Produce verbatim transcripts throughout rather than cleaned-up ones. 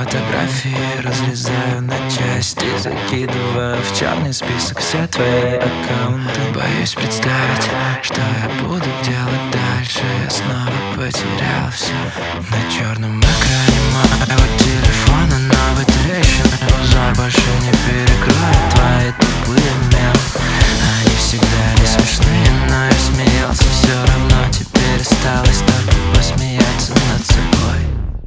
фотографии разрезаю на части, закидываю в черный список все твои аккаунты. Боюсь представить, что я буду делать дальше. Я снова потерял все на черном экране моего телефона. Новые трещины, узор больше не перекроет твои тупые мемы. Они всегда не смешные, но я смеялся все равно. Теперь осталось только посмеяться над собой.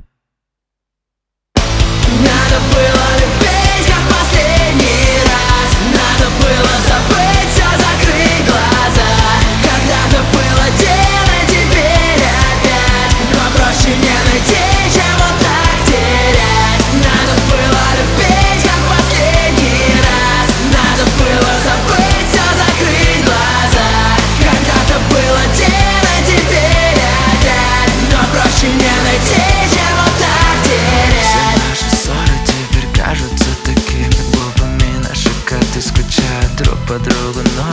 Надо было любить, как последний раз. Надо было забыть все, закрыть глаза. Когда-то было дело, теперь опять. Но проще не найти, чем вот так терять. Надо было любить, как последний раз. Надо было забыть все, закрыть глаза. Когда-то было дело, теперь опять. Но проще не найти, чем вот так терять. Наши ссоры теперь кажутся такими глупыми. Наши коты скучают друг по другу, но